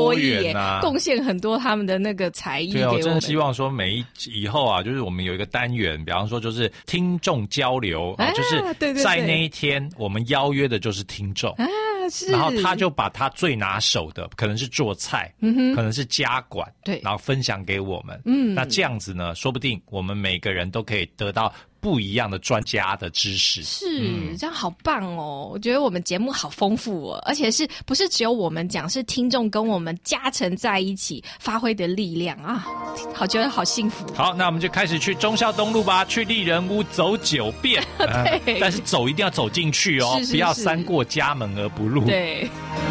获益耶，贡献很多他们的那个才艺给我们。 对啊，我真的希望说以后啊，就是我们有一个单元，比方说就是听众交流，就是在那一天我们邀约的就是听众啊，是，然后他就把他最拿手的，可能是做菜，可能是家管，对，然后分享给我们，那这样子呢，说不定我们每个人都可以得到不一样的专家的知识。 是，这样好棒哦！我觉得我们节目好丰富哦，而且不是只有我们讲，是听众跟我们加成在一起发挥的力量啊！觉得好幸福。 好，那我们就开始去忠孝东路吧，去丽人屋走9遍。对，但是走一定要走进去哦，不要三过家门而不入。 对。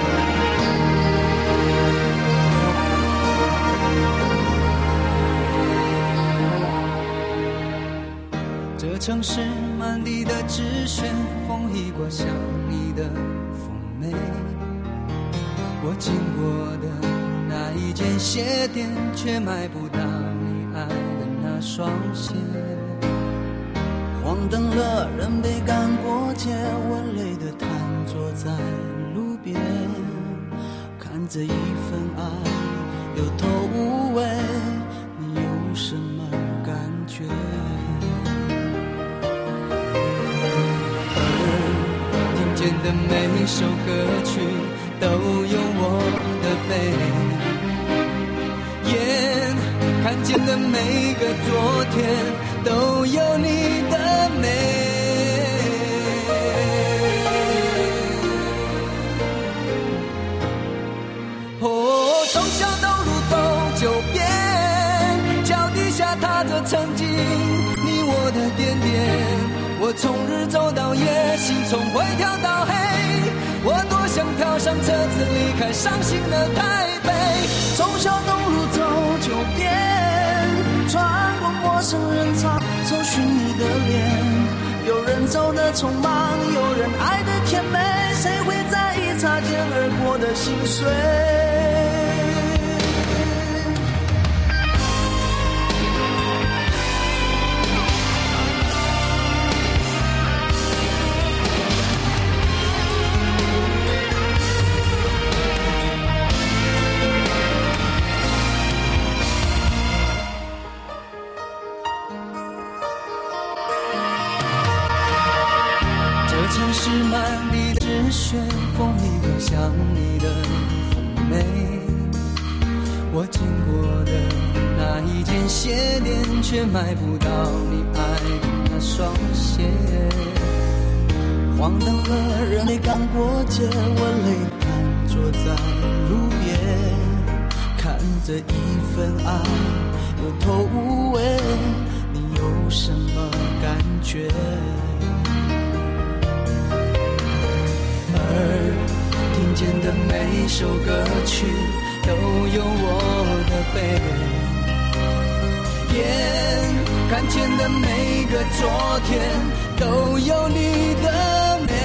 这城市满地的纸屑，风一刮像你的妩媚。我经过的那一间鞋店，却买不到你爱的那双鞋。黄灯了，人被赶过街，我累得瘫坐在路边，看着一份爱有头无尾，你有什么感觉？听见的每首歌曲都有我的背，眼看见的每个昨天都有你的美。哦，忠孝东路走9遍，脚底下踏着曾经你我的点点。我从日走到夜，心从灰跳到黑，我多想跳上车子离开伤心的台北。忠孝东路走9遍，穿过陌生人潮，搜寻你的脸。有人走得匆忙，有人爱得甜美，谁会在意擦肩而过的心碎？城市满地的纸屑，风一刮像你的妩媚。我经过的那一间鞋店，却买不到你爱的那双鞋。黄灯了，人没赶过街，我累瘫坐在路边，看着一份爱有头无尾，你有什么感觉？听见的每首歌曲都有我的背，眼看见的每个昨天都有你的美。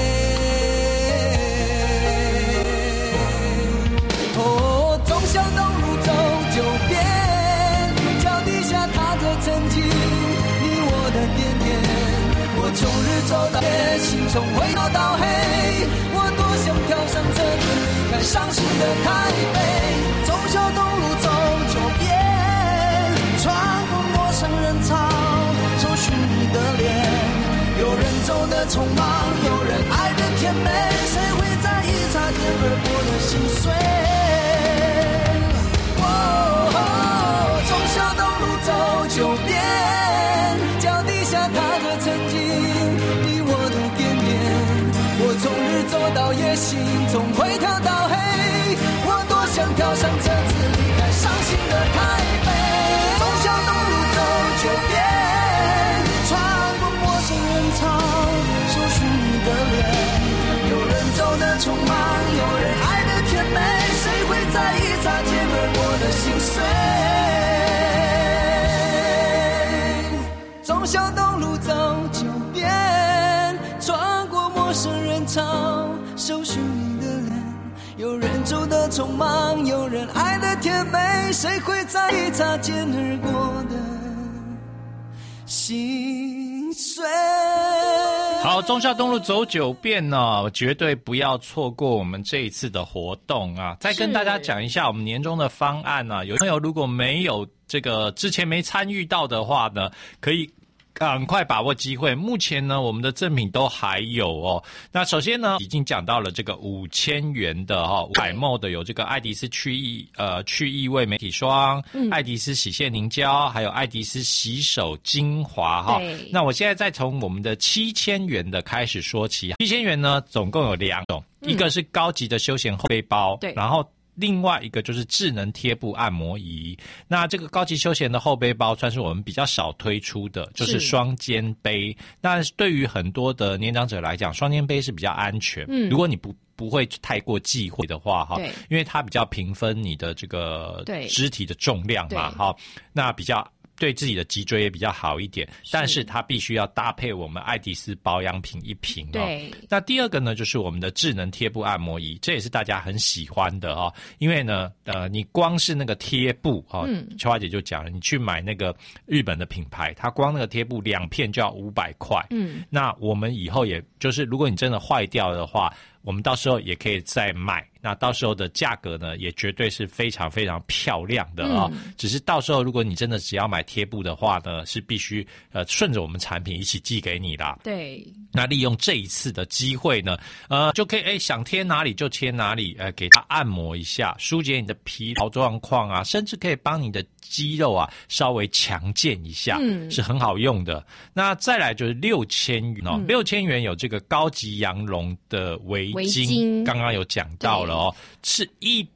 哦，忠孝东路走9遍，脚底下踏着曾经你我的点点。我从日走到夜，心从灰跳到黑，我多想跳上车子离开伤心的台北。忠孝东路走9遍，穿过陌生人潮，搜寻你的脸。有人走得匆忙，有人爱得甜美，谁会在意擦肩而过的心碎？哦，忠孝东路走9遍，脚底下踏着曾经从日走到夜，心从灰跳到黑，我多想跳上车子离开伤心的台北。忠孝东路走9遍，穿过陌生人潮，搜寻你的脸。有人走得匆忙，有人爱得甜美，谁会在意擦肩而过的心碎？忠孝东路走9遍，穿过陌生人潮，搜寻你的脸。有人走得匆忙，有人爱得甜美，谁会在意擦肩而过的心碎。 好，忠孝东路走9遍呢，绝对不要错过我们这一次的活动啊！再跟大家讲一下我们年终的方案啊，有朋友如果没有这个之前没参与到的话呢，可以赶快把握机会。目前呢，我们的赠品都还有哦。那首先呢，已经讲到了这个5000元的500ml 的有这个爱迪丝去异味美体霜、爱迪丝洗卸凝胶，还有爱迪丝洗手精华哈。那我现在再从我们的7000元的开始说起。7000元呢，总共有2种，一个是高级的休闲后背包，然后另外一个就是智能贴布按摩仪。那这个高级休闲的后背包算是我们比较少推出的，就是双肩背。那对于很多的年长者来讲，双肩背是比较安全。如果你不会太过忌讳的话哈，因为它比较平分你的这个肢体的重量嘛哈，那比较对自己的脊椎也比较好一点，但是它必须要搭配我们爱迪丝保养品1瓶哦。那第二个呢，就是我们的智能贴布按摩仪，这也是大家很喜欢的哦。因为呢，你光是那个贴布哦，秋华姐就讲了，你去买那个日本的品牌，它光那个贴布2片就要500块。那我们以后也就是如果你真的坏掉的话，我们到时候也可以再买，那到时候的价格呢，也绝对是非常非常漂亮的啊。只是到时候如果你真的只要买贴布的话呢，是必须顺着我们产品一起寄给你啦。 对。 那利用这一次的机会呢，就可以想贴哪里就贴哪里，给它按摩一下，疏解你的疲劳状况啊，甚至可以帮你的肌肉啊稍微强健一下，是很好用的。那再来就是6000元哦，6000元有这个高级羊绒的围巾，刚刚有讲到了哦，是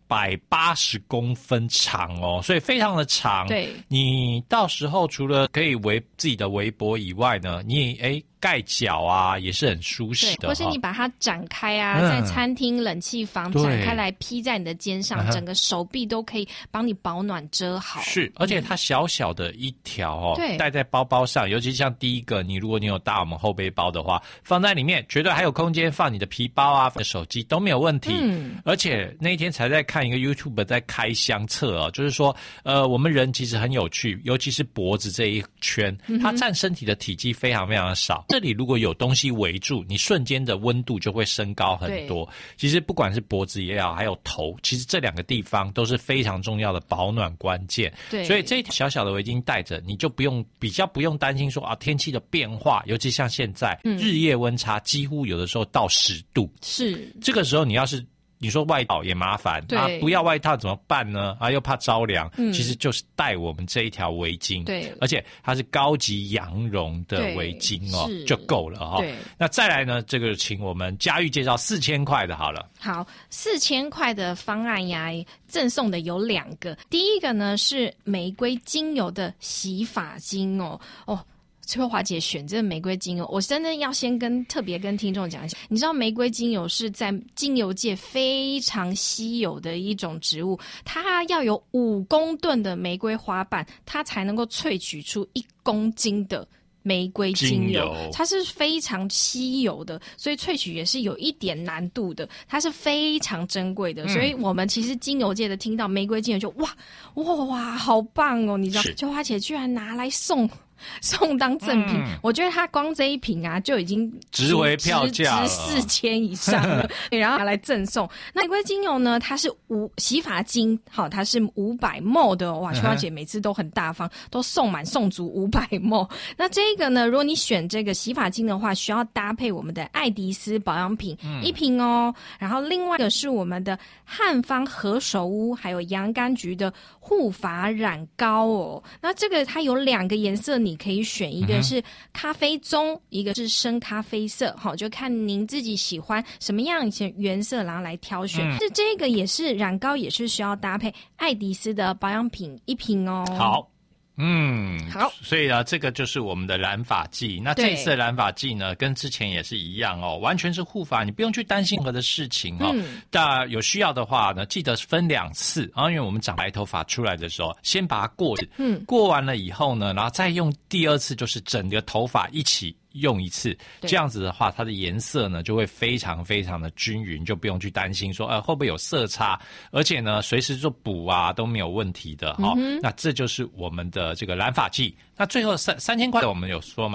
180公分长哦，所以非常的长。对，你到时候除了可以围自己的围脖以外呢，你也盖脚啊也是很舒适的， 或是你把它展开啊，在餐厅冷气房展开来披在你的肩上，整个手臂都可以帮你保暖遮好。 是，而且它小小的一条哦，带在包包上，尤其像第一个，如果你有搭我们后背包的话，放在里面绝对还有空间放你的皮包啊、放手机都没有问题。而且那一天才在看一个 YouTube 在开箱测哦，就是说我们人其实很有趣，尤其是脖子这一圈，它占身体的体积非常非常的少。这里如果有东西围住，你瞬间的温度就会升高很多。其实不管是脖子也好，还有头，其实这2个地方都是非常重要的保暖关键。所以这一条小小的围巾戴着，你就比较不用担心说天气的变化，尤其像现在日夜温差几乎有的时候到10度。是，这个时候你说外套也麻烦啊，不要外套怎么办呢？又怕着凉，其实就是戴我们这一条围巾，而且它是高级羊绒的围巾哦，就够了哈。那再来呢，这个请我们嘉玉介绍4000块的好了。 好，4000块的方案呀，赠送的有2个，第一个呢是玫瑰精油的洗发精哦。翠华姐选这个玫瑰精油，我真的要先特别跟听众讲一下，你知道玫瑰精油是在精油界非常稀有的一种植物，它要有5公吨的玫瑰花瓣，它才能够萃取出1公斤的玫瑰精油，它是非常稀有的，所以萃取也是有一点难度的，它是非常珍贵的。所以我们其实精油界的听到玫瑰精油就哇好棒哦，你知道秋花姐居然拿来送当赠品，我觉得它光这一瓶啊就已经值回票价了， 值4000以上了。然后拿来赠送。那玫瑰精油呢，它是洗发精，好，它是500ml的哇，秋花姐每次都很大方，都送满送足500ml。那这个呢，如果你选这个洗发精的话，需要搭配我们的爱迪丝保养品1瓶哦。然后另外一个是我们的汉方何首乌还有洋甘菊的护发染膏哦。那这个它有2个颜色你可以选，一个是咖啡棕，一个是深咖啡色，好，就看您自己喜欢什么样的原色，然后来挑选。这个也是染膏，也是需要搭配爱迪丝的保养品1瓶哦。 好。好，所以呢，这个就是我们的染发剂。那这一次的染发剂呢，跟之前也是一样哦，完全是护发，你不用去担心任何的事情哦。但有需要的话呢，记得分2次啊，因为我们长白头发出来的时候，先把它过完了以后呢，然后再用第2次，就是整个头发一起用1次，这样子的话，它的颜色呢就会非常非常的均匀，就不用去担心说会不会有色差，而且呢随时做补啊都没有问题的哈。那这就是我们的这个染发剂。那最后3000块我们有说吗？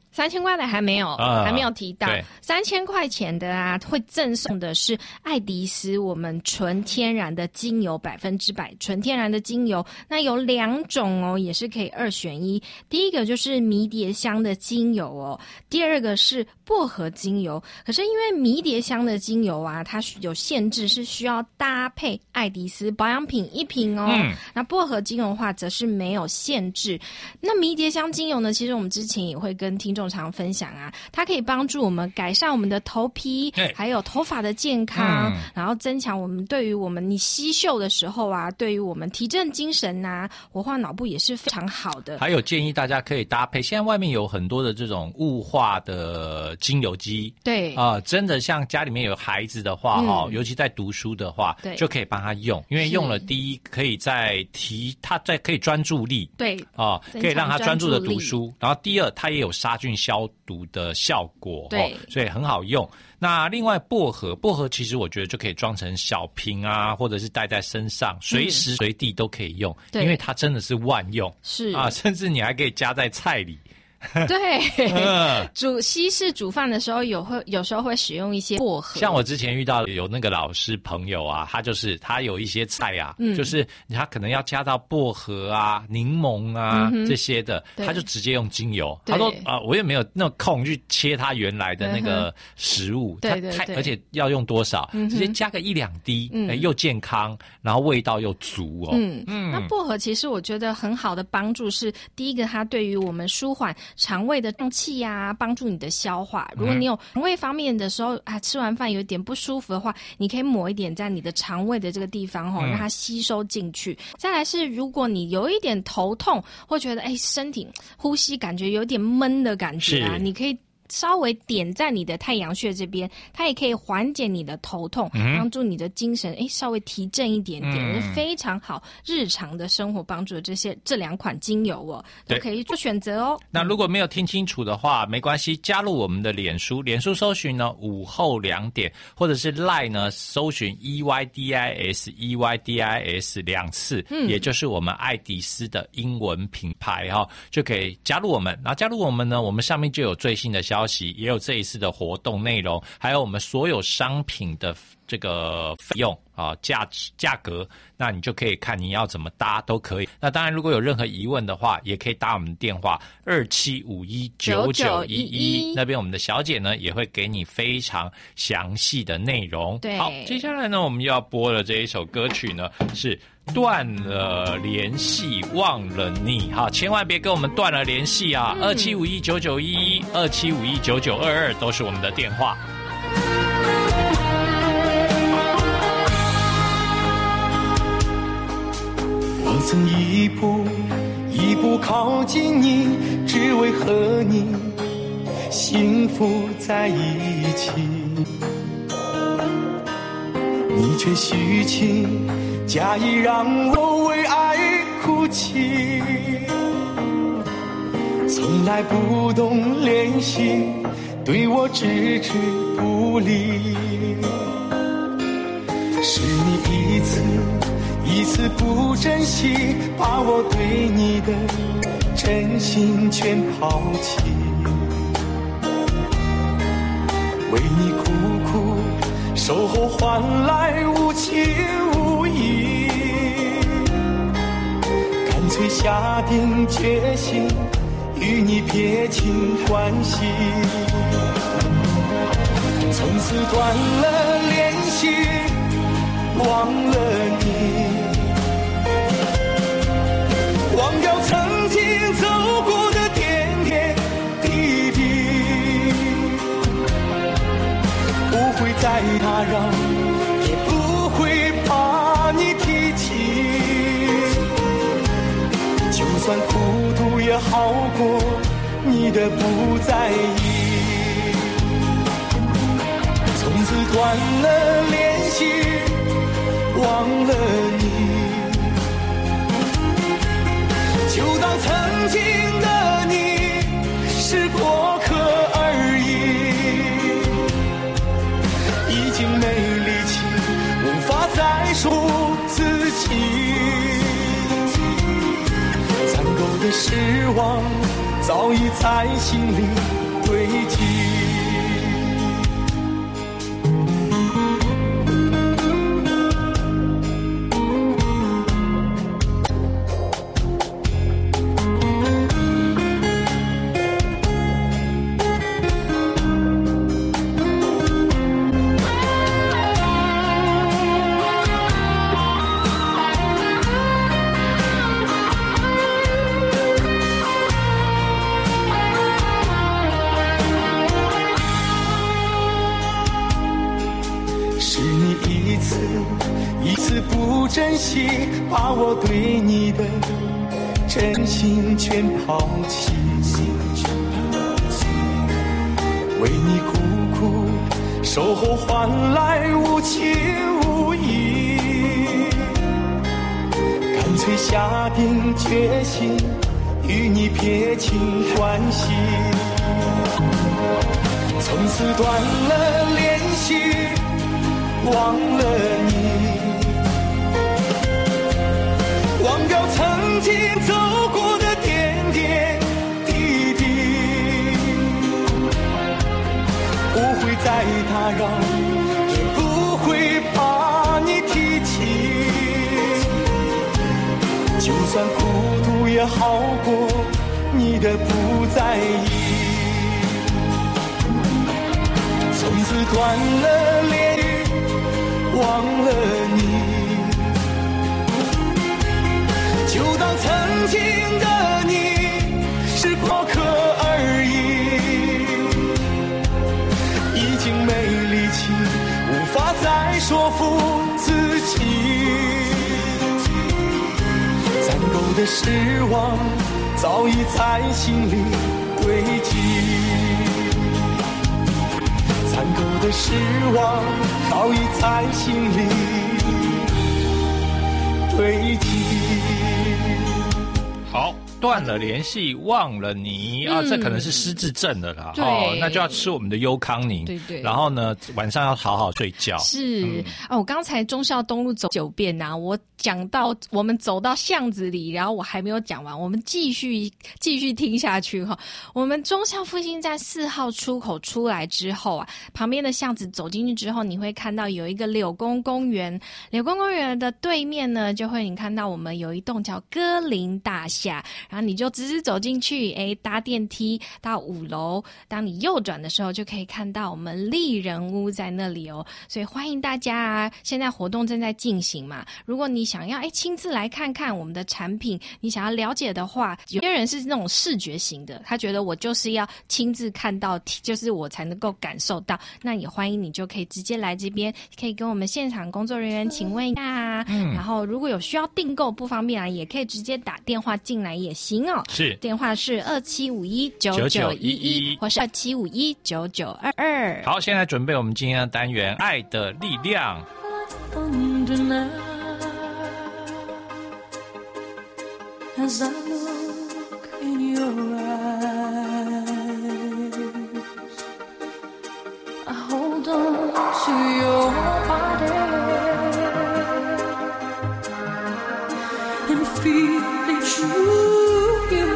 3000块的还没有提到，3000块钱的啊，会赠送的是爱迪斯我们纯天然的精油，100%纯天然的精油。那有2种哦，也是可以2选1。第一个就是迷迭香的精油哦，第二个是薄荷精油。可是因为迷迭香的精油啊，它有限制，是需要搭配爱迪斯保养品1瓶哦。那薄荷精油的话，则是没有限制。那迷迭香精油呢，其实我们之前也会跟听众常分享啊，它可以帮助我们改善我们的头皮，还有头发的健康，然后增强我们对于你吸嗅的时候啊，对于我们提振精神啊，活化脑部也是非常好的。 还有建议大家可以搭配，现在外面有很多的这种雾化的精油机， 对真的像家里面有孩子的话尤其在读书的话，就可以帮他用，因为用了第一可以可以专注力， 对可以让他专注的读书，然后第二它也有杀菌消毒的效果，对，所以很好用。那另外薄荷其实我觉得就可以装成小瓶啊，或者是带在身上，随时随地都可以用，因为它真的是万用， 是甚至你还可以加在菜里。 对，西式煮饭的时候有时候会使用一些薄荷。 像我之前遇到有那个老师朋友啊，他有一些菜啊，就是他可能要加到薄荷啊、柠檬啊这些的，他就直接用精油。他说我也没有那种空去切他原来的那个食物，而且要用多少，直接加个1-2滴，又健康，然后味道又足哦。 那薄荷其实我觉得很好的帮助是，第一个它对于我们舒缓肠胃的胀气啊，帮助你的消化。如果你有肠胃方面的时候吃完饭有点不舒服的话，你可以抹一点在你的肠胃的这个地方让它吸收进去。再来是，如果你有一点头痛，或觉得身体呼吸感觉有点闷的感觉啊，你可以稍微点在你的太阳穴这边，它也可以缓解你的头痛，帮助你的精神稍微提振一点点，是非常好日常的生活帮助的这2款精油都可以做选择哦。 那如果没有听清楚的话，没关系，加入我们的脸书搜寻呢午后2点，或者是 LINE 呢搜寻 EYDIS 2次，也就是我们爱迪斯的英文品牌就可以加入我们。然后加入我们呢，我们上面就有最新的消息，也有这一次的活动内容，还有我们所有商品的这个费用价格，那你就可以看你要怎么搭都可以。那当然如果有任何疑问的话，也可以打我们的电话27519911，那边我们的小姐呢也会给你非常详细的内容。 对， 好，接下来呢我们又要播的这一首歌曲呢是断了联系忘了你，千万别跟我们断了联系啊！27519911 27519922都是我们的电话。 我曾一步一步靠近你，只为和你幸福在一起，你却虚情假意让我为爱哭泣，从来不懂怜惜，对我置之不理，是你一次一次不珍惜，把我对你的真心全抛弃，为你苦苦守候换来无情无义，干脆下定决心与你撇清关系，从此断了联系忘了你，忘掉曾经走过的点点滴滴，不会再打扰，也不会把你提起，就算孤独也好过你的不在意，从此断了联系忘了你，就当曾经的你是过客而已，已经没力气无法再说自己，残够的失望早已在心里堆积。不珍惜，把我对你的真心全抛弃，为你苦苦守候换来无情无义，干脆下定决心与你撇清关系，从此断了联系，忘了你，忘掉曾经走过的点点滴滴，不会再打扰，也不会把你提起，就算孤独也好过你的不在意，从此断了联系，忘了你，就当曾经的你是过客而已，已经没力气，无法再说服自己，攒够的失望早已在心里堆积，残够的失望早已在心里堆积。 好，断了联系，忘了你啊，这可能是失智症的啦。哦，那就要吃我们的优康宁。 对对。 然后呢，晚上要好好睡觉。 是我刚才忠孝东路走9遍啊，我讲到我们走到巷子里，然后我还没有讲完，我们继续听下去哈。我们忠孝复兴站4号出口出来之后啊，旁边的巷子走进去之后，你会看到有一个柳公公园。柳公公园的对面呢，就会你看到我们有一栋叫歌林大厦，然后你就直直走进去，搭电梯到5楼，当你右转的时候，就可以看到我们丽人屋在那里哦。所以欢迎大家啊，现在活动正在进行嘛，如果你想要亲自来看看我们的产品，你想要了解的话，有些人是那种视觉型的，他觉得我就是要亲自看到，就是我才能够感受到，那也欢迎你就可以直接来这边，可以跟我们现场工作人员请问一下，然后如果有需要订购不方便啊，也可以直接打电话进来也行哦。 是， 电话是27519911或是27519922。 好，现在准备我们今天的单元《爱的力量》。 As I look in your eyes, I hold on to your body and feel the truth you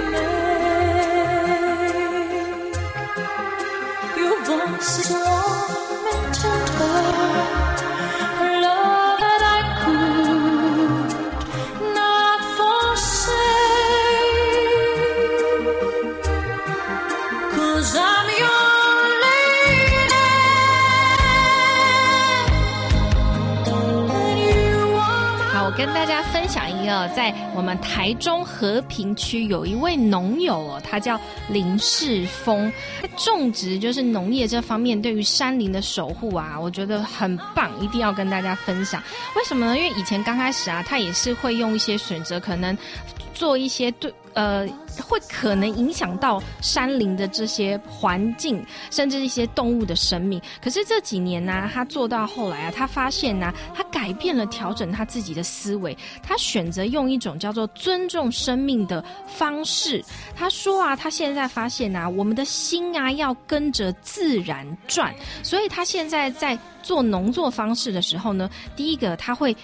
make. Your voice is warm and tender, a love that I could not forsake.'Cause I'm your lady and you are my 好，我跟大家分享一个，在我们台中和平区有一位农友哦，他叫林世峰，种植就是农业这方面对于山林的守护啊，我觉得很棒，一定要跟大家分享。为什么呢？因为以前刚开始啊，他也是会用一些选择，可能做一些会可能影响到山林的这些环境，甚至一些动物的生命。可是这几年呢，他做到后来啊，他发现呢，他改变了，调整他自己的思维，他选择用一种叫做尊重生命的方式。他说啊，他现在发现啊，我们的心啊要跟着自然转，所以他现在在做农作方式的时候呢，第一个他会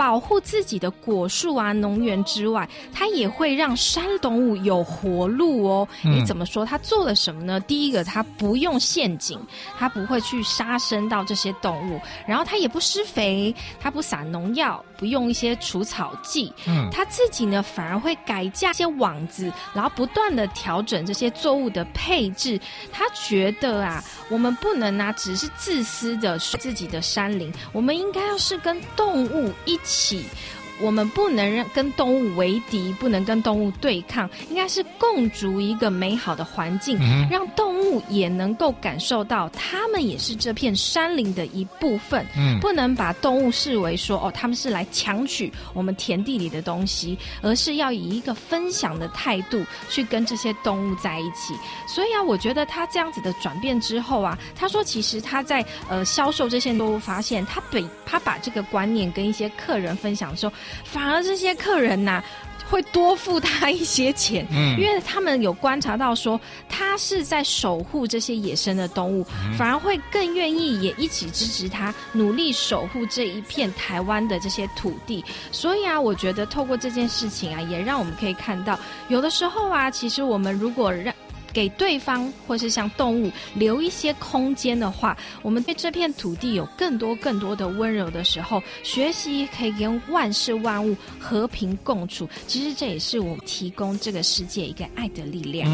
保护自己的果树啊、农园之外，它也会让山动物有活路哦。你怎么说？它做了什么呢？第一个，它不用陷阱，它不会去杀生到这些动物，然后它也不施肥，它不撒农药，不用一些除草剂。它自己呢反而会改架一些网子，然后不断的调整这些作物的配置。他觉得啊，我们不能啊只是自私的自己的山林，我们应该要是跟动物一起。我们不能跟动物为敌，不能跟动物对抗，应该是共筑一个美好的环境，让动物也能够感受到它们也是这片山林的一部分。不能把动物视为说他们是来抢取我们田地里的东西，而是要以一个分享的态度去跟这些动物在一起。所以啊，我觉得他这样子的转变之后啊，他说其实他在销售这些动物，发现他把这个观念跟一些客人分享的时候，反而这些客人呐会多付他一些钱，因为他们有观察到说他是在守护这些野生的动物，反而会更愿意也一起支持他，努力守护这一片台湾的这些土地。所以啊，我觉得透过这件事情啊，也让我们可以看到，有的时候啊，其实我们如果给对方或是像动物留一些空间的话，我们对这片土地有更多的温柔的时候，学习可以跟万事万物和平共处。其实这也是我们提供这个世界一个爱的力量。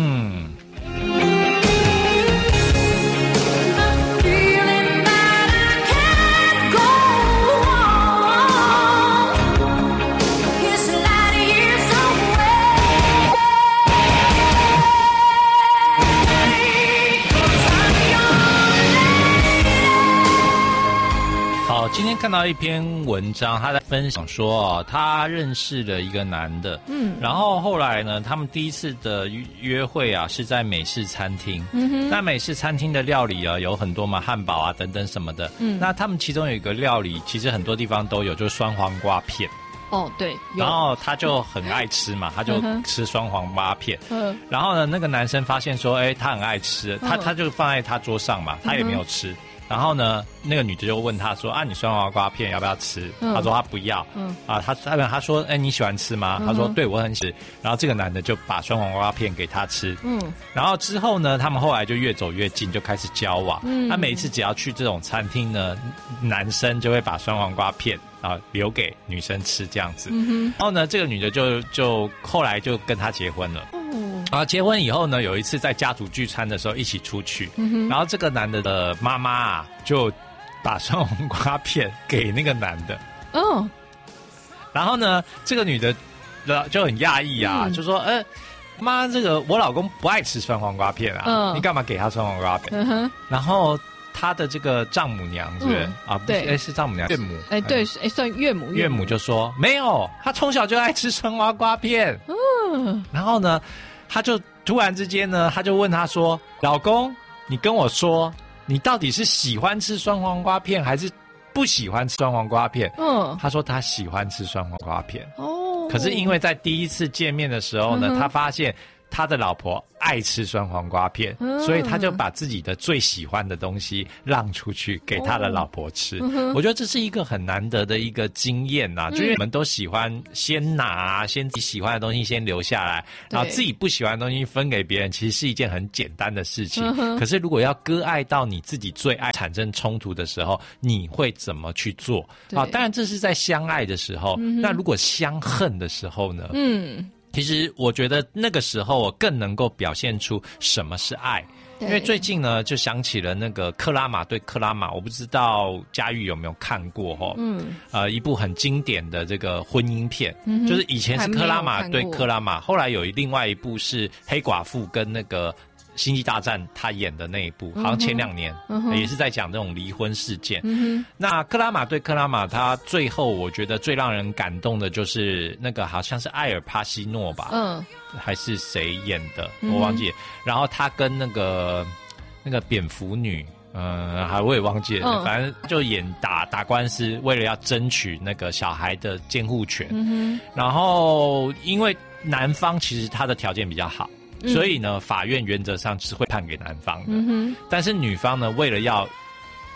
今天看到一篇文章，他在分享说他认识了一个男的，然后后来呢，他们第一次的约会啊是在美式餐厅，那美式餐厅的料理啊有很多嘛，汉堡啊等等什么的，那他们其中有一个料理，其实很多地方都有，就是酸黄瓜片。 对， 然后他就很爱吃嘛，他就吃酸黄瓜片。然后呢，那个男生发现说，他很爱吃，他就放在他桌上嘛，他也没有吃。然后呢，那个女的就问他说：“你酸黄瓜片要不要吃？”他说他不要。他说：“你喜欢吃吗？”他说：“对，我很喜欢。”然后这个男的就把酸黄瓜片给他吃。然后之后呢，他们后来就越走越近，就开始交往。他每一次只要去这种餐厅呢，男生就会把酸黄瓜片留给女生吃这样子。然后呢，这个女的就后来就跟他结婚了。结婚以后呢，有一次在家族聚餐的时候一起出去，然后这个男的妈妈就把酸黄瓜片给那个男的。然后呢，这个女的就很讶异啊，就说：“妈，这个我老公不爱吃酸黄瓜片啊，你干嘛给他酸黄瓜片？”然后他的这个丈母娘是不是对，是丈母娘，岳母， 对，算岳母。 岳母就说：“没有，他从小就爱吃酸黄瓜片。”然后呢，他就突然之间呢，他就问他说：“老公，你跟我说，你到底是喜欢吃酸黄瓜片还是不喜欢吃酸黄瓜片？”他说他喜欢吃酸黄瓜片。可是因为在第一次见面的时候呢，他发现他的老婆爱吃酸黄瓜片，所以他就把自己的最喜欢的东西让出去给他的老婆吃。我觉得这是一个很难得的一个经验呐，就是我们都喜欢先拿，先自己喜欢的东西先留下来，然后自己不喜欢的东西分给别人，其实是一件很简单的事情。可是如果要割爱到你自己最爱产生冲突的时候，你会怎么去做？当然这是在相爱的时候，那如果相恨的时候呢？其实我觉得那个时候我更能够表现出什么是爱。因为最近呢，就想起了那个克拉玛对克拉玛，我不知道嘉玉有没有看过一部很经典的这个婚姻片，就是以前是克拉玛对克拉玛，后来有另外一部是黑寡妇跟那个星际大战他演的那一部，好像前2年，也是在讲这种离婚事件。那克拉玛对克拉玛，他最后我觉得最让人感动的就是那个好像是艾尔帕西诺吧，还是谁演的，我忘记了。然后他跟那个蝙蝠女，我也忘记了，反正就演打官司，为了要争取那个小孩的监护权。然后因为男方其实他的条件比较好，所以呢，法院原则上是会判给男方的。但是女方呢，为了要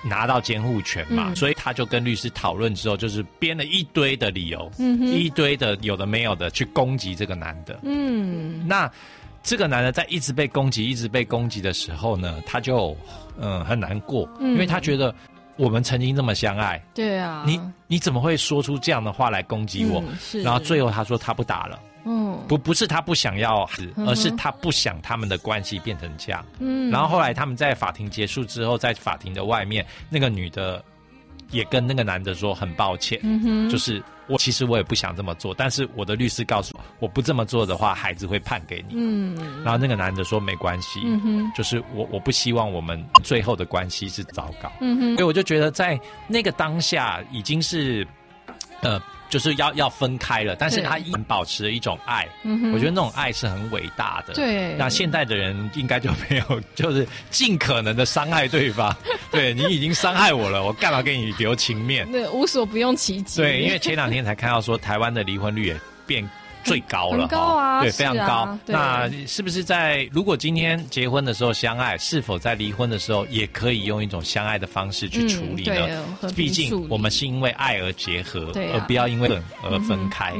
拿到监护权嘛，所以他就跟律师讨论之后，就是编了一堆的理由，一堆的有的没有的去攻击这个男的。那这个男的在一直被攻击的时候呢，他就很难过，因为他觉得我们曾经这么相爱， 对啊， 你怎么会说出这样的话来攻击我？然后最后他说他不打了。不是他不想要，而是他不想他们的关系变成这样。然后后来他们在法庭结束之后，在法庭的外面，那个女的也跟那个男的说很抱歉，就是其实我也不想这么做，但是我的律师告诉我不这么做的话，孩子会判给你。然后那个男的说没关系，就是我不希望我们最后的关系是糟糕。所以我就觉得在那个当下已经是就是要分开了，但是他依然保持了一种爱。我觉得那种爱是很伟大的。 对， 那现代的人应该就没有，就是尽可能的伤害对方。对，你已经伤害我了，我干嘛给你留情面？ 对，无所不用其极。 对，因为前2天才看到说台湾的离婚率也变最高了， 很高啊， 对，非常高。 啊、 那是不是如果今天结婚的时候相爱，是否在离婚的时候也可以用一种相爱的方式去处理呢？毕竟我们是因为爱而结合，而不要因为恨而分开。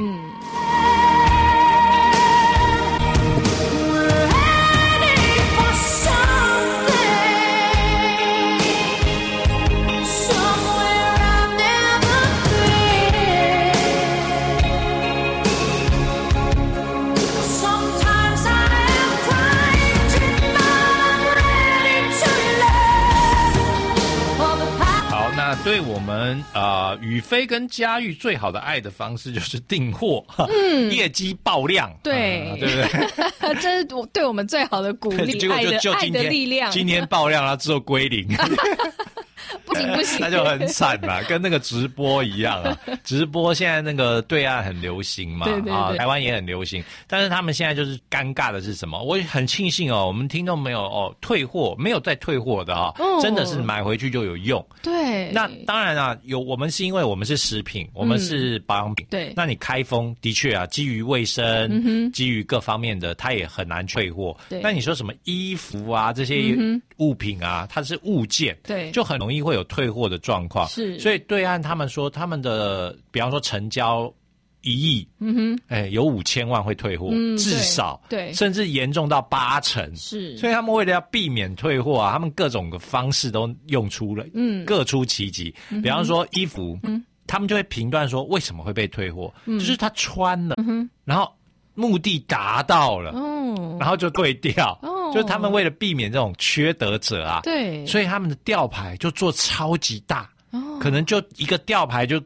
对我们宇飞跟佳玉最好的爱的方式就是订货，业绩爆量， 对， 对不对？ 这是对我们最好的鼓励， 结果就爱的力量。 今天爆量了之后归零。 不行， 那就很惨嘛，跟那个直播一样啊。直播现在那个对岸很流行嘛，对，台湾也很流行，但是他们现在就是尴尬的是什么？我很庆幸我们听众没有退货，没有再退货的真的是买回去就有用。 对， 那当然啊，我们是因为我们是食品，我们是保养品， 对， 那你开封的确啊，基于卫生，基于各方面的，它也很难退货。那你说什么衣服啊这些物品啊，它是物件， 对， 就很容易会有退货的状况。 是， 所以对岸他们说他们的，比方说成交1亿，有5000万会退货，至少， 对， 甚至严重到80%。 是， 所以他们为了要避免退货啊，他们各种的方式都用出了，各出奇迹。比方说衣服，他们就会评断说为什么会被退货，就是他穿了，然后目的达到了，然后就退掉。就是他们为了避免这种缺德者啊， 对， 所以他们的吊牌就做超级大，可能就一个吊牌就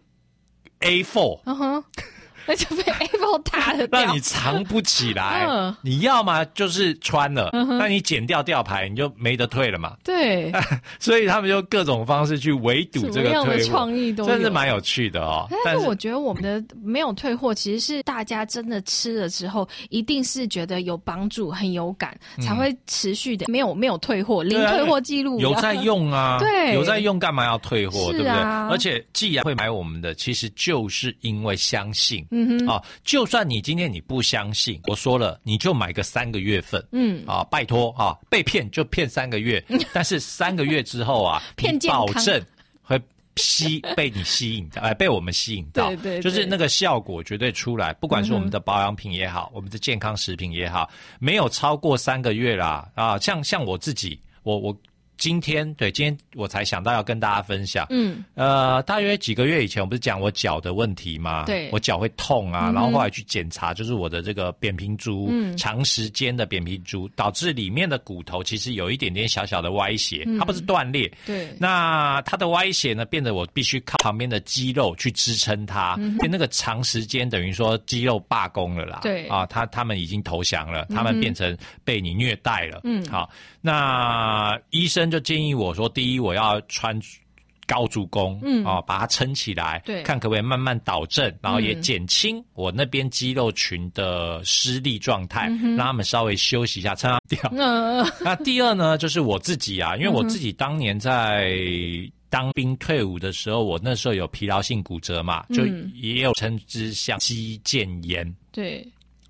A4， 那就被 A4 打了掉， 让你藏不起来。你要嘛就是穿了，那你剪掉吊牌，你就没得退了嘛。 对， 所以他们就各种方式去围堵这个退货，什么样的创意都有， 真是蛮有趣的哦。 但是我觉得我们的没有退货，其实是大家真的吃了之后，一定是觉得有帮助、很有感，才会持续的。没有退货，零退货记录， 有在用啊， 对， 有在用，干嘛要退货？对不对？而且既然会买我们的，其实就是因为相信。就算你今天你不相信，我说了，你就买个3个月份，拜托被骗就骗3个月，但是3个月之后啊，你保证会被你吸引到，被我们吸引到， 对， 就是那个效果绝对出来。不管是我们的保养品也好，我们的健康食品也好，没有超过3个月啦像我自己，我。今天我才想到要跟大家分享。大约几个月以前，我不是讲我脚的问题吗？ 对， 我脚会痛啊，然后后来去检查，就是我的这个扁平足，长时间的扁平足导致里面的骨头其实有一点点小小的歪斜，它不是断裂。 对， 那它的歪斜呢，变得我必须靠旁边的肌肉去支撑它，那个长时间等于说肌肉罢工了啦。 对他们已经投降了，他们变成被你虐待了。好，那医生就建议我说，第一我要穿高足弓，把它撑起来， 对， 看可不可以慢慢导正，然后也减轻我那边肌肉群的施力状态，让他们稍微休息一下，撑它掉。那第二呢，就是我自己啊，因为我自己当年在当兵退伍的时候，我那时候有疲劳性骨折嘛，就也有称之像肌腱炎。 对。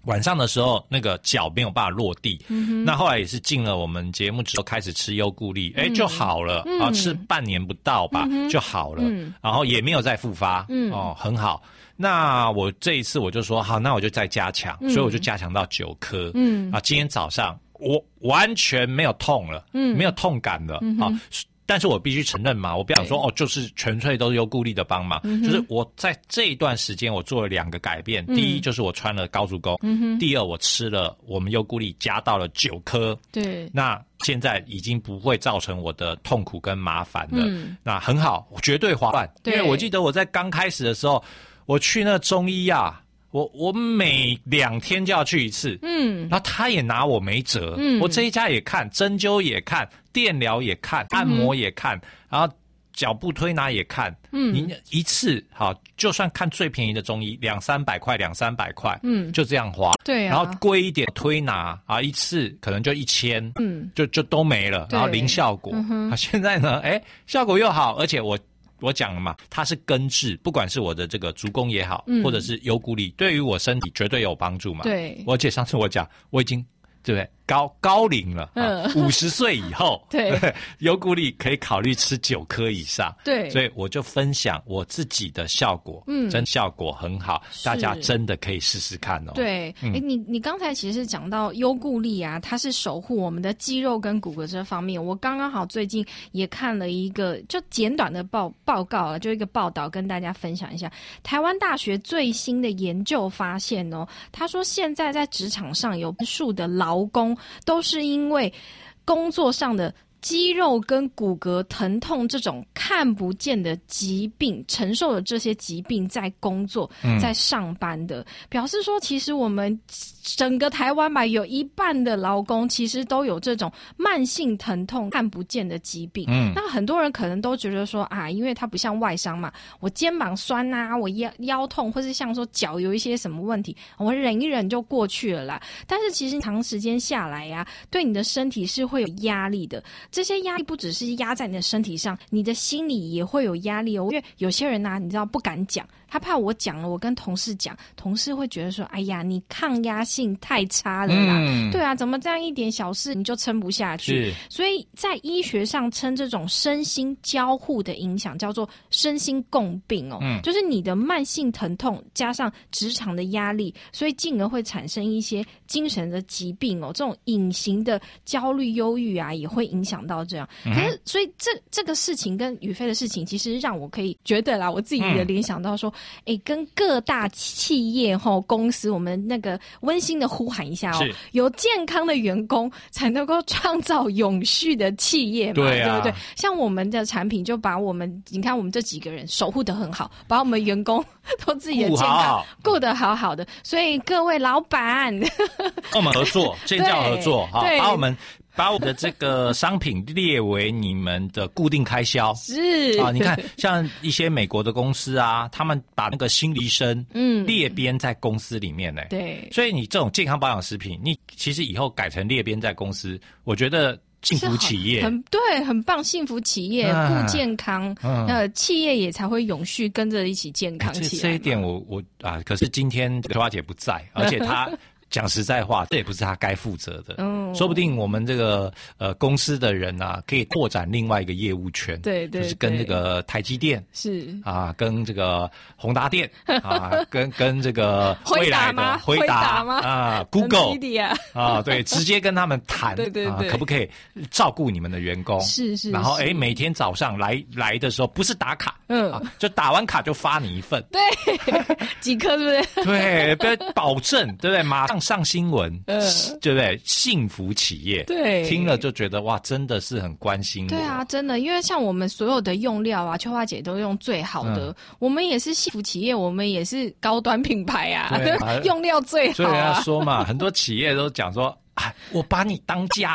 晚上的时候那个脚没有办法落地，那后来也是进了我们节目之后开始吃优固力，就好了，吃半年不到吧，就好了，然后也没有再复发，很好。那我这一次我就说好，那我就再加强，所以我就加强到9颗，今天早上我完全没有痛了，没有痛感了，但是我必须承认嘛，我不想说就是纯粹都是优固力的帮忙，就是我在这一段时间我做了2个改变，第一就是我穿了高足弓，第二我吃了我们优固力加到了9颗， 对， 那现在已经不会造成我的痛苦跟麻烦了，那很好，绝对划算，因为我记得我在刚开始的时候，我去那中医啊。我每2天就要去一次，然后他也拿我没辙，我这一家也看，针灸也看，电疗也看，按摩也看，然后脚部推拿也看，你一次好，就算看最便宜的中医200-300块，200-300块，就这样花， 对啊， 然后贵一点推拿啊，一次可能就1000，就都没了，然后零效果，现在呢，效果又好，而且我讲了嘛，它是根治，不管是我的这个足弓也好，或者是优固力，对于我身体绝对有帮助嘛。对，而且上次我讲，我已经对不对？高龄了，50岁以后，对，优固力可以考虑吃9颗以上，对，所以我就分享我自己的效果，真效果很好，大家真的可以试试看哦。 对，你刚才其实讲到优固力啊，它是守护我们的肌肉跟骨骼这方面。我刚刚好最近也看了一个就简短的报告啊，就一个报道跟大家分享一下，台湾大学最新的研究发现哦，他说现在在职场上有数的劳工都是因为工作上的肌肉跟骨骼疼痛这种看不见的疾病，承受了这些疾病在工作在上班的，表示说其实我们整个台湾吧，有一半的劳工其实都有这种慢性疼痛看不见的疾病。那很多人可能都觉得说啊，因为它不像外伤嘛，我肩膀酸啊，我腰痛，或是像说脚有一些什么问题，我忍一忍就过去了啦。但是其实长时间下来啊，对你的身体是会有压力的。这些压力不只是压在你的身体上，你的心里也会有压力哦。因为有些人啊，你知道不敢讲，他怕我讲了，我跟同事讲，同事会觉得说，哎呀，你抗压性太差了啦。对啊，怎么这样一点小事你就撑不下去？所以在医学上称这种身心交互的影响叫做身心共病哦。就是你的慢性疼痛加上职场的压力，所以进而会产生一些精神的疾病哦。这种隐形的焦虑、忧郁啊，也会影响到这样。可是，所以这个事情跟宇飞的事情，其实让我可以觉得啦，我自己的联想到说，跟各大企业公司，我们那个温馨的呼喊一下哦，有健康的员工才能够创造永续的企业嘛，对不对？像我们的产品就把我们，你看我们这几个人守护得很好，把我们员工都自己的健康顾得好好的，所以各位老板跟我们合作，建教合作，把我的这个商品列为你们的固定开销。是啊，你看像一些美国的公司啊，他们把那个心理医生列编在公司里面呢。对，所以你这种健康保养食品，你其实以后改成列编在公司，我觉得幸福企业很棒，幸福企业顾健康，企业也才会永续跟着一起健康起来。 这一点我可是今天葵花姐不在，而且她讲实在话，这也不是他该负责的。说不定我们这个公司的人啊，可以拓展另外一个业务圈。对，就是跟这个台积电是啊，跟这个宏达电啊，跟这个未来的辉达啊 ，Google 啊，对，直接跟他们谈，对，可不可以照顾你们的员工？是。然后每天早上来的时候，不是打卡，就打完卡就发你一份。对， 几颗是不是？ 对，保证，对不对？马上上新闻，对不对？幸福企业，对，听了就觉得哇，真的是很关心我。 对啊，真的，因为像我们所有的用料啊，秋花姐都用最好的，我们也是幸福企业，我们也是高端品牌啊，用料最好啊。 所以人家说嘛，很多企业都讲说，我把你当家人。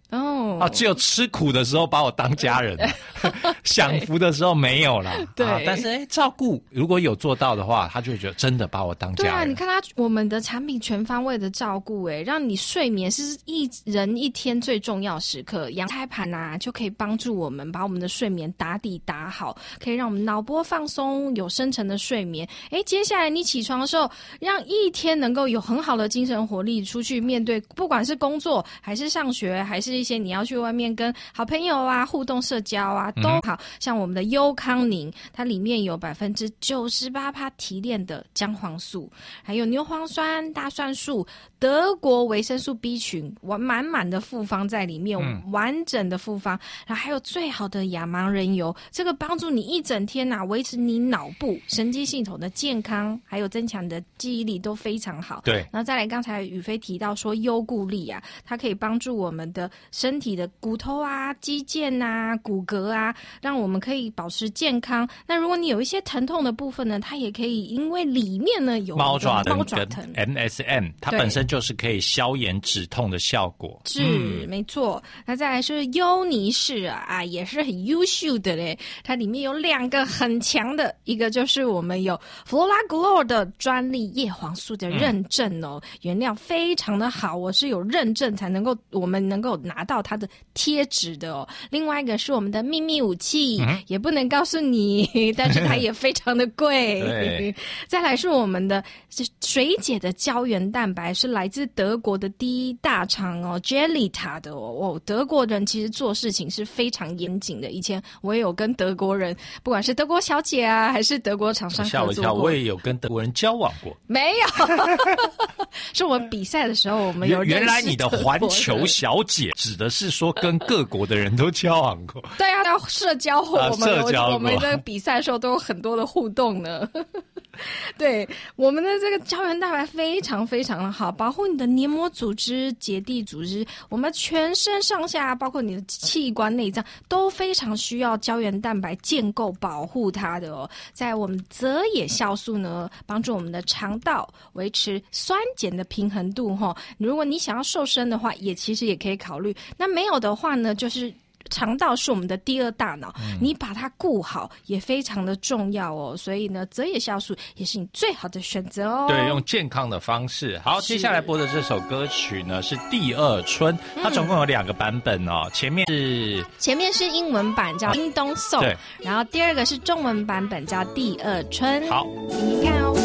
只有吃苦的时候把我当家人，享福的时候没有啦。 对， 但是照顾如果有做到的话，他就会觉得真的把我当家人。 对啊，你看我们的产品全方位的照顾，让你睡眠是一人一天最重要时刻。羊胎盘啊，就可以帮助我们把我们的睡眠打底打好，可以让我们脑波放松，有深层的睡眠。接下来你起床的时候，让一天能够有很好的精神活力，出去面对不管是工作还是上学，还是一些你要去外面跟好朋友啊互动社交啊，都好。像我们的优康宁，它里面有98%提炼的姜黄素，还有牛磺酸、大蒜素、德国维生素 B 群，满满的复方在里面，完整的复方，然后还有最好的亚麻仁油，这个帮助你一整天维持你脑部神经系统的健康，还有增强你的记忆力都非常好。 对， 然后再来刚才宇飞提到说优固力啊，它可以帮助我们的身体的骨头啊、肌腱啊、骨骼啊，让我们可以保持健康。那如果你有一些疼痛的部分呢，它也可以因为里面呢有猫爪疼跟 MSM， 它本身就是可以消炎止痛的效果。 是，没错。那再来是优尼氏啊，也是很优秀的嘞。它里面有2个很强的，一个就是我们有 Flora 的专利叶黄素的认证哦，原料非常的好，我是有认证才能够我们能够拿到它的贴纸的哦。另外一个是我们的秘密武器，也不能告诉你，但是它也非常的贵。再来是我们的水解的胶原蛋白，是来自德国的第一大厂哦 Jelita 的哦。德国人其实做事情是非常严谨的，以前我也有跟德国人，不管是德国小姐啊，还是德国厂商合作过。 我也有跟德国人交往过。 没有，是我们比赛的时候我们有认识。 原来你的环球小姐指的是说跟各国的人都交往过。 对啊，要社交我们的比赛的时候都有很多的互动呢。对，我们的这个胶原蛋白非常非常的好，保护你的黏膜组织、结缔组织，我们全身上下，包括你的器官内脏，都非常需要胶原蛋白建构保护它的哦。在我们泽野酵素呢，帮助我们的肠道维持酸碱的平衡度哈。如果你想要瘦身的话，其实也可以考虑。那没有的话呢，就是肠道是我们的第2大脑，你把它顾好也非常的重要哦。所以呢，泽野酵素也是你最好的选择哦。 对，用健康的方式。好，接下来播的这首歌曲呢是《第二春》，它总共有2个版本哦。前面是英文版叫《叮咚颂》，然后第2个是中文版本叫《第二春》。 好， 听听看哦。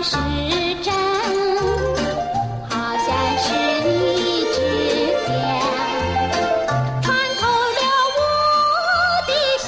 看时针，好像是一支箭，穿透了我的心。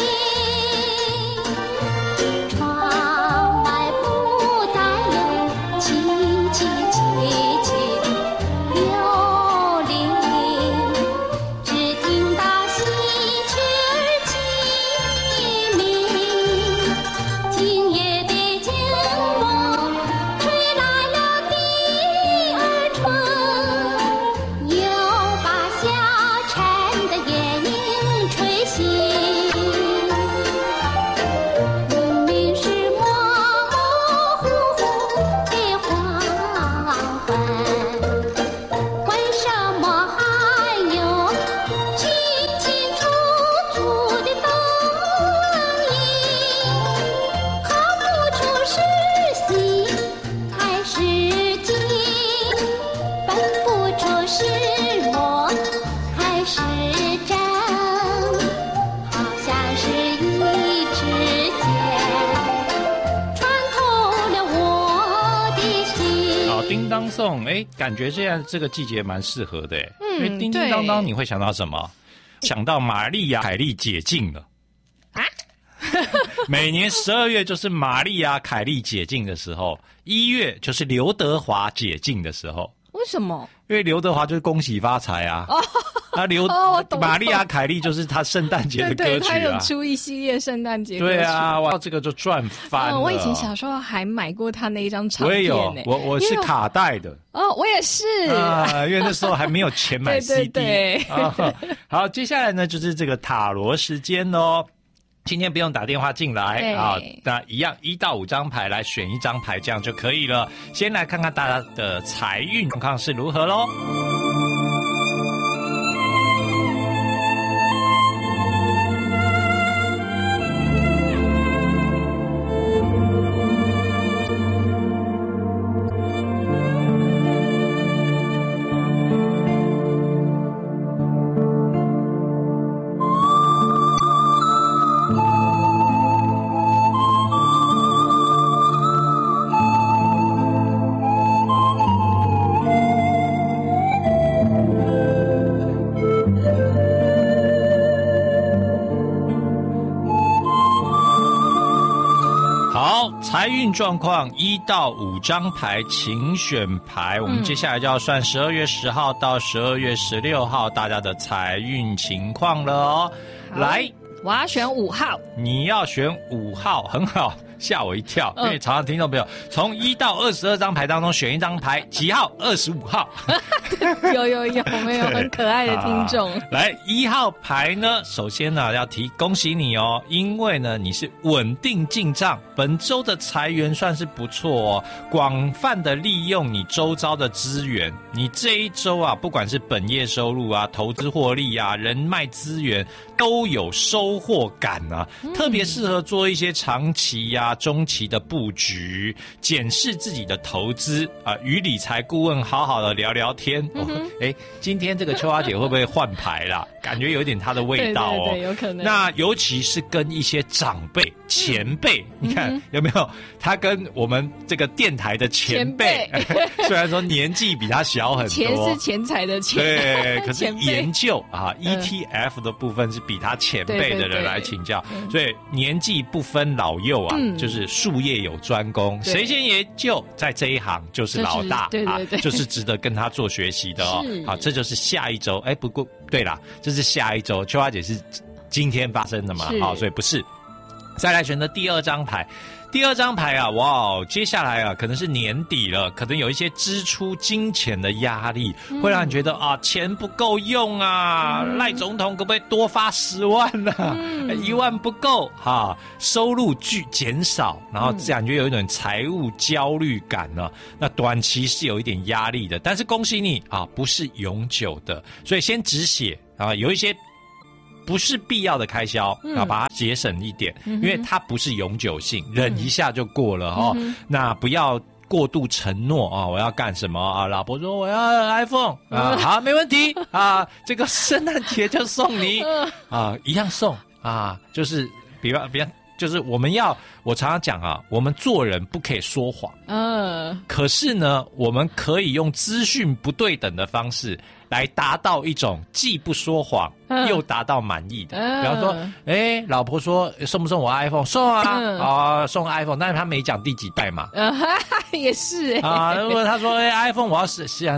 窗外不再有凄凄戚戚的流铃，只听到喜鹊儿齐鸣。今夜的清风吹来了第二春，又把小城的夜莺吹醒。明明是模模糊糊的黄昏，为什么还有清清楚楚的灯影？看不出是喜还是惊，分不出是魔还是真，好像是一支箭，穿透了我的心。 好，叮当颂，感觉现在这个季节蛮适合的，因为叮叮对当当，你会想到什么？想到玛丽亚·凯莉解禁了啊！ 每年12月就是玛丽亚·凯莉解禁的时候，1月就是刘德华解禁的时候。 为什么？ 因为刘德华就是恭喜发财啊，那我懂玛丽亚·凯莉就是他圣诞节的歌对， 曲他有啊。 出一系列圣诞节歌曲。 对啊，哇，这个就赚翻了。 我以前小时候还买过他那一张唱我也片有，我是卡带的。 我也是因为那时候还没有钱买 CD。 对好，接下来呢就是这个塔罗时间哦。今天不用打电话进来啊，那一样1到5张牌来选一张牌，这样就可以了。先来看看大家的财运状况是如何咯。财运状况1到5张牌，请选牌。我们接下来就要算12月10号到12月16号大家的财运情况了哦。来， 我要选5号。 你要选5号，很好，吓我一跳。因为常常听众朋友从1到22张牌当中选一张牌，几号？25号。 有，我们有很可爱的听众。 来，1号牌呢，首先呢要恭喜你哦，因为呢你是稳定进账，本周的财源算是不错哦，广泛的利用你周遭的资源，你这一周啊，不管是本业收入啊、投资获利啊、人脉资源，都有收获感啊，特别适合做一些长期啊、中期的布局，检视自己的投资啊，与理财顾问好好的聊聊天。今天这个秋华姐会不会换牌啦？感觉有点她的味道哦。 对，有可能。 那尤其是跟一些长辈、前辈，你看有没有？她跟我们这个电台的前辈，虽然说年纪比她小很多， 钱是钱财的钱， 对，可是研究啊，ETF 的部分是比她前辈的人来请教，所以年纪不分老幼啊，就是术业有专攻，谁先研究在这一行就是老大， 对， 就是值得跟他做学习的哦。好，这就是下一周。不过对啦，这是下一周，秋华姐是今天发生的嘛？好，所以不是。再来选择第2张牌。第2张牌啊，哇，接下来啊，可能是年底了，可能有一些支出金钱的压力，会让你觉得啊，钱不够用啊，赖总统可不可以多发10万啊？1万不够哈，收入减少，然后感觉有一种财务焦虑感呢。那短期是有一点压力的，但是恭喜你啊，不是永久的，所以先止血啊，有一些不是必要的开销，然后把它节省一点，因为它不是永久性，忍一下就过了哦。那不要过度承诺啊，我要干什么啊？老婆说我要 iPhone 啊，好，没问题啊，这个圣诞节就送你啊，一样送啊，就是比方就是我常常讲啊，我们做人不可以说谎，可是呢，我们可以用资讯不对等的方式来达到一种既不说谎又达到满意的。比方说，老婆说送不送我 iPhone？ 送啊，送 iPhone， 但是他没讲第几代嘛。 也是如果他说iPhone 我要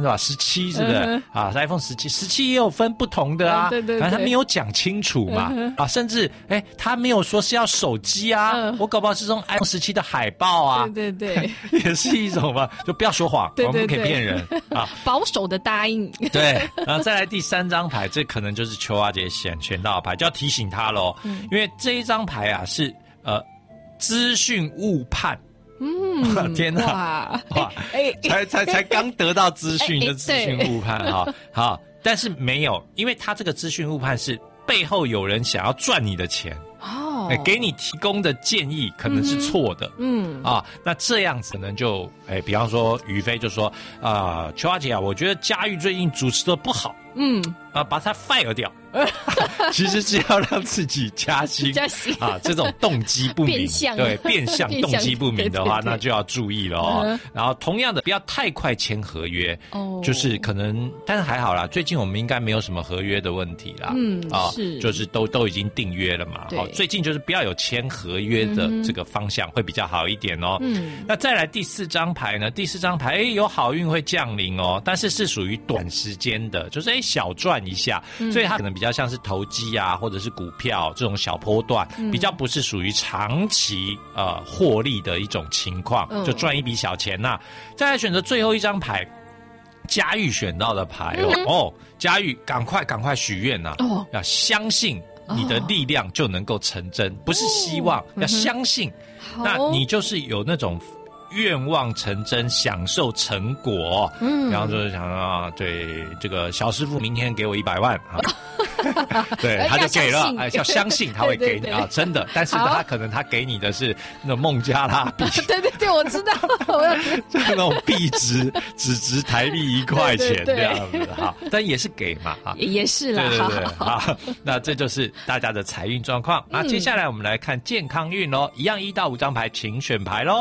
17是不是？是 iPhone 17也有分不同的啊。 对， 反正他没有讲清楚嘛。甚至他没有说是要手机啊，我搞不好是用 iPhone 17的海报啊。 对， 也是一种嘛，就不要说谎，我们不可以骗人啊。 保守的答应。 对，然后再来第3张牌，这可能就是秋花姐选到的牌，就要提醒她咯。因为这一张牌啊是资讯误判。天哪！哇！才刚得到资讯的资讯误判哈。好，但是没有，因为他这个资讯误判是背后有人想要赚你的钱。给你提供的建议可能是错的。那这样子呢，就比方说于飞就说秋花姐啊，我觉得佳玉最近主持的不好。把他 fire 掉，其实是要让自己加薪这种动机不明，变相动机不明的话，那就要注意了哦。然后同样的，不要太快签合约，就是可能，但是还好啦，最近我们应该没有什么合约的问题啦。是，就是都已经订约了嘛。最近就是不要有签合约的这个方向会比较好一点哦。那再来第4张牌呢？第4张牌有好运会降临哦，但是是属于短时间的，就是小赚一下，所以它可能比较像是投机啊，或者是股票这种小波段，比较不是属于长期获利的一种情况，就赚一笔小钱呐。再来选择最后一张牌，佳玉选到的牌佳玉赶快许愿呐，要相信你的力量就能够成真，不是希望，要相信，那你就是有那种愿望成真，享受成果。比方说想对这个小师傅明天给我100万对，他就给了，要相信他会给你真的。但是他可能他给你的是那种孟加拉币， 对，我知道， 就那种币值只值台币1块钱这样子哈，但也是给嘛也是啦。 对好，那这就是大家的财运状况。那接下来我们来看健康运咯，一样1到5张牌，请选牌咯。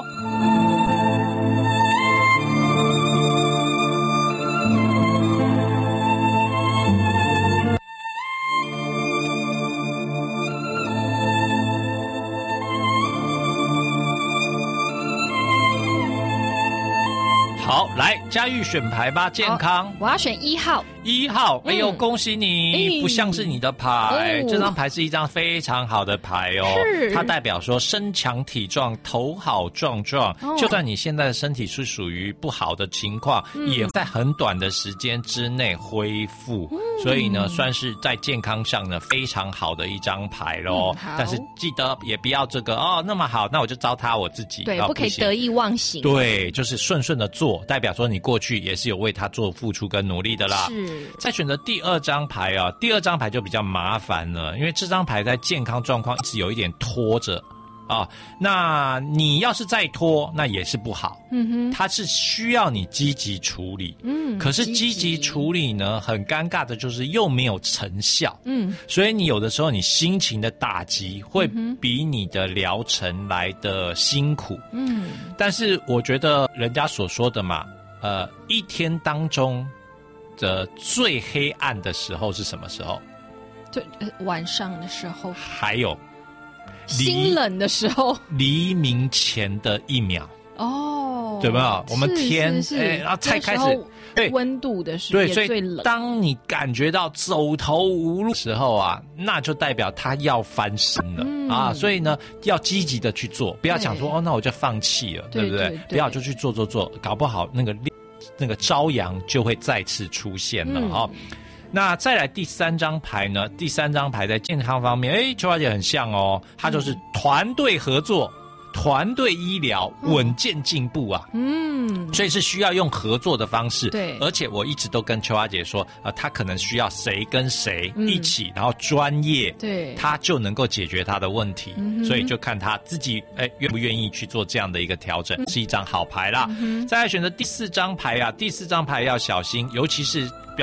好，来佳玉选牌吧，健康。 我要选1号。 1号，恭喜你！不像是你的牌，这张牌是一张非常好的牌哦。它代表说身强体壮，头好壮壮。就算你现在的身体是属于不好的情况，也在很短的时间之内恢复。所以呢，算是在健康上呢非常好的一张牌咯。但是记得也不要这个那么好，那我就糟蹋我自己。 对，不可以得意忘形。 对，就是顺的做，代表说你过去也是有为他做付出跟努力的啦。是。再选择第2张牌第2张牌就比较麻烦了，因为这张牌在健康状况一直有一点拖着那你要是再拖，那也是不好。它是需要你积极处理。可是积极处理呢，很尴尬的就是又没有成效。所以你有的时候你心情的打击会比你的疗程来的辛苦。但是我觉得人家所说的嘛，一天当中的最黑暗的时候是什么时候？ 晚上的时候。 还有心冷的时候， 黎明前的1秒。对吧？我们天然后才开始温度的时候也最冷。 当你感觉到走投无路的时候那就代表它要翻身了所以呢，要积极的去做，不要想说那我就放弃了，对不对？不要就去做，搞不好那个朝阳就会再次出现了那再来第3张牌呢？第3张牌在健康方面，秋花姐很像它就是团队合作。团队医疗稳健进步所以是需要用合作的方式。对，而且我一直都跟秋花姐说他可能需要谁跟谁一起，然后专业，对，他就能够解决他的问题。所以就看他自己愿不愿意去做这样的一个调整，是一张好牌啦。再来选择第4张牌第4张牌要小心，尤其是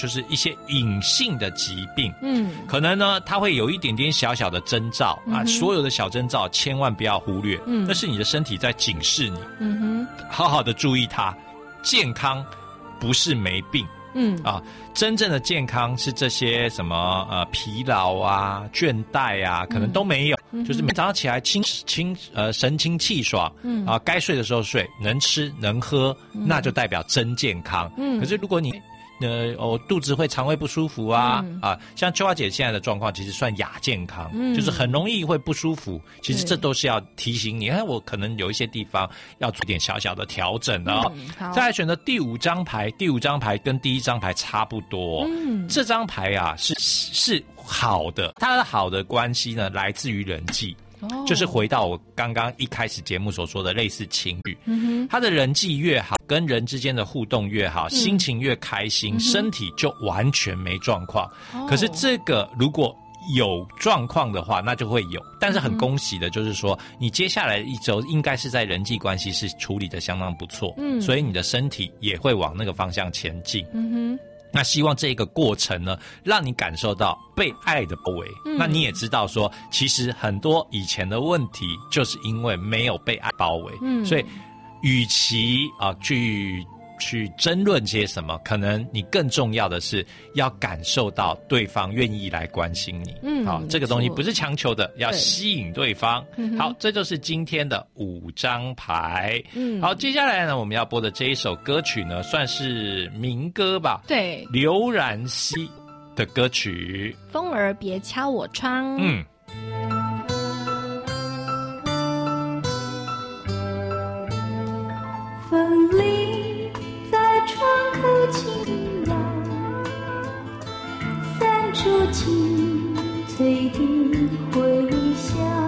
就是一些隐性的疾病，可能呢它会有一点点小小的征兆啊，所有的小征兆千万不要忽略，那是你的身体在警示你，好好的注意它，健康不是没病。真正的健康是这些什么疲劳啊、倦怠啊，可能都没有，就是每早上起来神清气爽，该睡的时候睡，能吃能喝，那就代表真健康。可是如果你肚子会肠胃不舒服啊，像秋华姐现在的状况其实算亚健康，就是很容易会不舒服。其实这都是要提醒你，我可能有一些地方要做点小小的调整哦。再来选择第5张牌，第5张牌跟第1张牌差不多，这张牌啊是好的，它的好的关系呢来自于人际。就是回到我刚刚一开始节目所说的类似情侣，他的人际越好，跟人之间的互动越好，心情越开心，身体就完全没状况。可是这个如果有状况的话，那就会有。但是很恭喜的就是说，你接下来1周应该是在人际关系是处理的相当不错，所以你的身体也会往那个方向前进。那希望这个过程呢，让你感受到被爱的包围。那你也知道说，其实很多以前的问题，就是因为没有被爱包围。所以，与其去争论些什么，可能你更重要的是要感受到对方愿意来关心你。这个东西不是强求的，要吸引对方。好，这就是今天的5张牌。好，接下来呢，我们要播的这一首歌曲呢，算是民歌吧？ 对， 刘然熙的歌曲 《风儿别敲我窗》。 风铃在窗口轻摇，散出清脆的回响。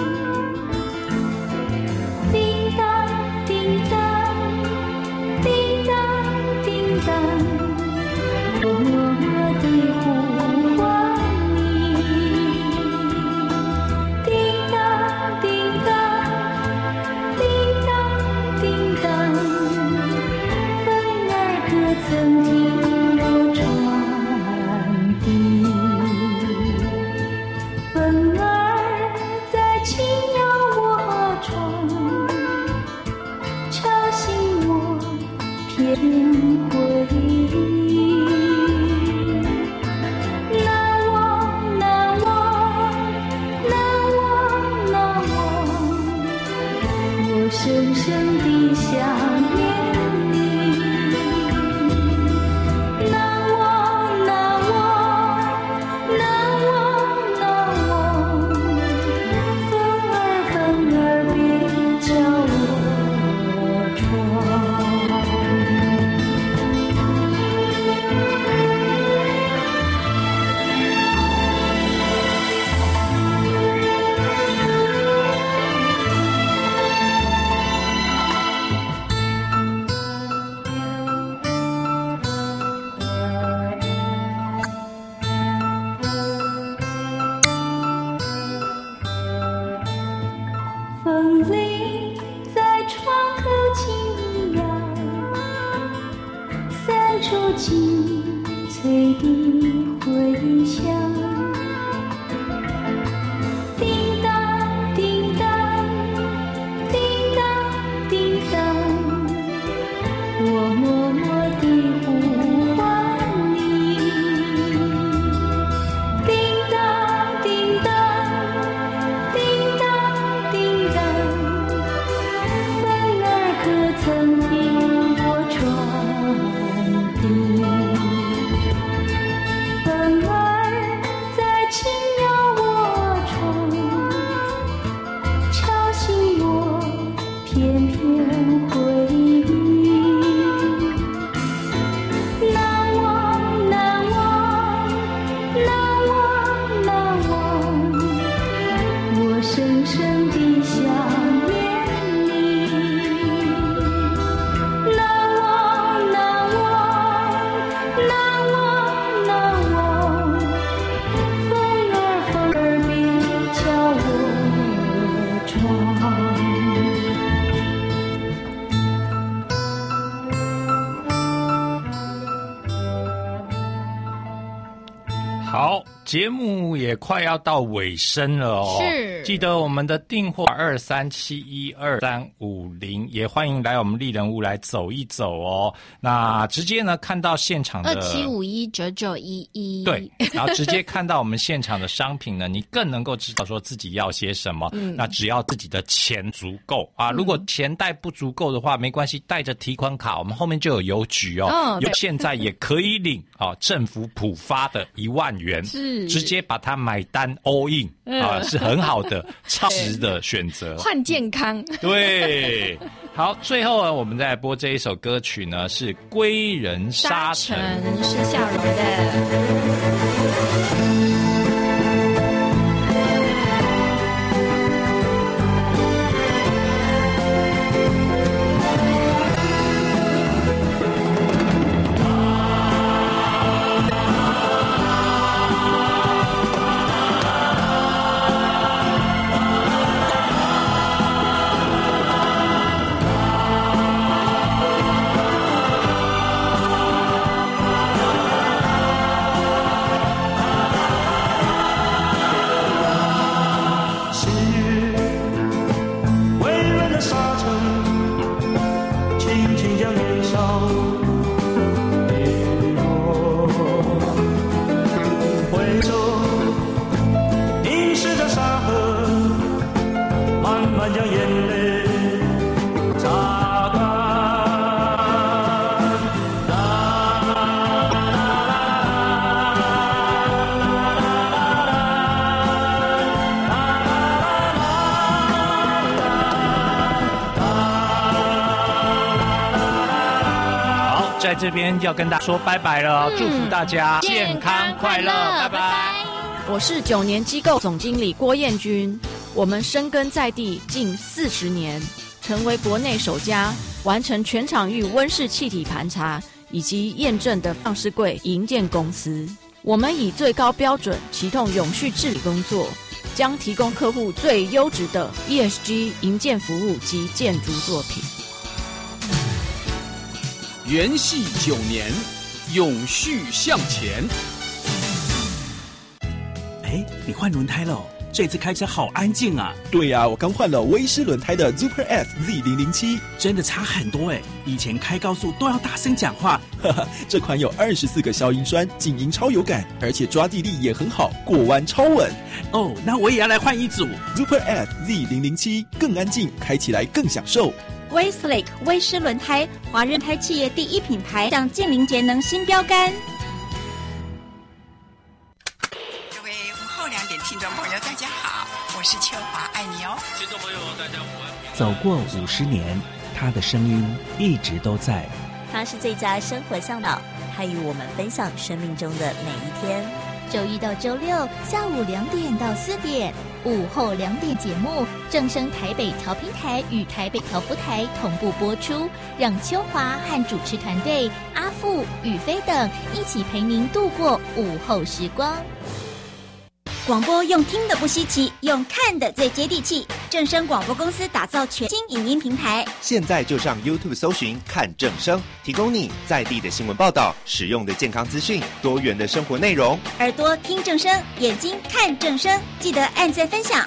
叮当叮当，叮当叮当，我默默地呼唤你。叮当叮当，叮当叮当，风儿可曾听我传递？风儿在轻摇我窗，敲醒我片片回忆。难忘难忘难忘难忘，我深深地想念你。难忘难忘难忘难忘，风儿别敲我窗。风铃在窗口轻摇，散出清脆的回响。叮当叮当，叮当叮当，我默默地呼唤你。叮当叮当，叮当叮当，风儿可曾听我传递？风儿在轻摇我窗，敲醒我片片回忆。 好，节目也快要到尾声了哦。 是， 记得我们的订货23712350，也欢迎来我们丽人屋来走一走哦。那直接呢看到现场的 27519911， 对，然后直接看到我们现场的商品呢，你更能够知道说自己要些什么。那只要自己的钱足够啊，如果钱带不足够的话，没关系，带着提款卡，我们后面就有邮局哦，现在也可以领政府普发的1万元，是直接把它买单 all in 啊，是很好的超值的选择， 换健康。 对，好，最后呢，我们再来播这一首歌曲呢，是《归人沙尘》， 是笑容的。 在这边要跟大家说拜拜了，祝福大家健康快乐，拜拜。 我是9年机构总经理郭彦君，我们深耕在地近40年，成为国内首家完成全场域温室气体盘查以及验证的上市柜营建公司。我们以最高标准启动永续治理工作，将提供客户最优质的 ESG 营建服务及建筑作品。 元系9年，永续向前。 哎，你换轮胎了哦，这次开车好安静啊。 对啊，我刚换了威狮轮胎的 Super S Z007， 真的差很多哎，以前开高速都要大声讲话。 哈哈，这款有24个消音栓，静音超有感，而且抓地力也很好，过弯超稳。 哦，那我也要来换一组 Super S Z007，更安静，开起来更享受。 Westlake 威狮轮胎，华润胎企业第1品牌，向净零节能新标杆。 各位午后2点听众朋友，大家好，我是秋华，爱你哦。 听众朋友，大家午安。 走过50年，他的声音一直都在。 他是最佳生活向导，他与我们分享生命中的每一天。 周1到周6下午2点到4点，午后2点节目正声台北调频台与台北调布台同步播出，让秋华和主持团队阿富、宇飞等一起陪您度过午后时光。 广播用听的不稀奇，用看的最接地气。正声广播公司打造全新影音平台， 现在就上 YouTube 搜寻看正声，提供你在地的新闻报道、实用的健康资讯、多元的生活内容。 耳朵听正声，眼睛看正声，记得按赞分享。